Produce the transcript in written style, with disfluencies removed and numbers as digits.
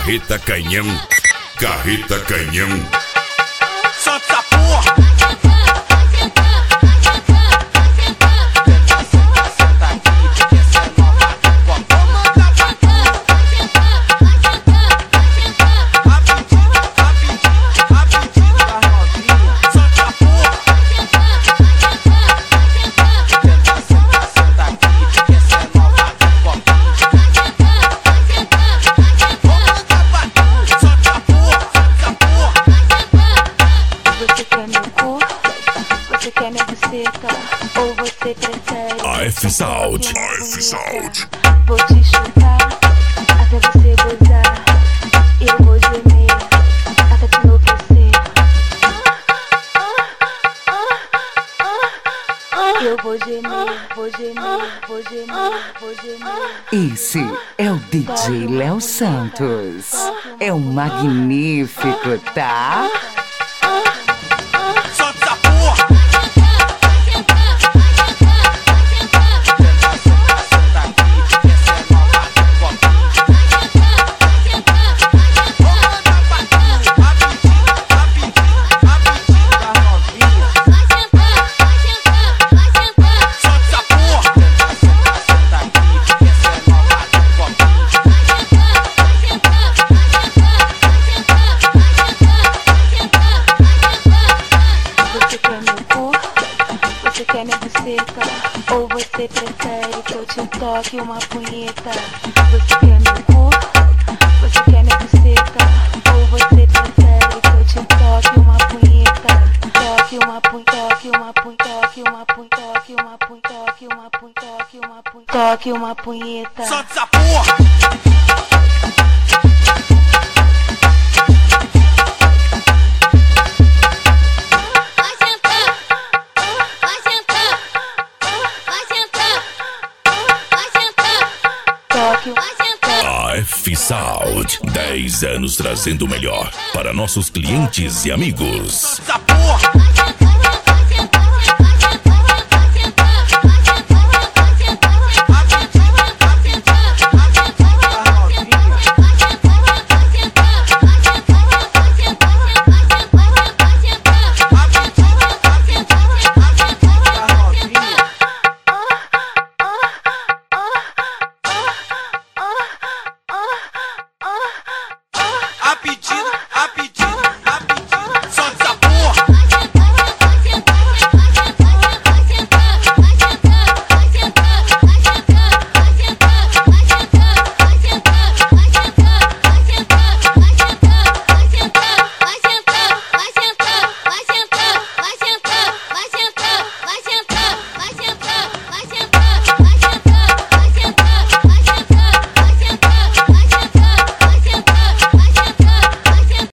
Carreta Canhão. Carreta Canhão. Solta a porra. Ou você prefere AF Sound. Vou te chutar até você gozar. Eu vou gemer até te enlouquecer. Eu vou gemer, vou gemer, vou gemer, vou gemer. Esse é o DJ Léo Santos. É um magnífico, tá? Ou você prefere que eu te toque uma punheta? Você quer meu cu? Você quer minha buceta? Ou você prefere que eu te toque uma punheta? Toque uma punheta, toque uma punheta, toque uma punheta, toque uma punheta, toque uma punheta, toque uma punheta, toque uma punheta. Solta essa porra. AF Sound, 10 anos trazendo o melhor para nossos clientes e amigos.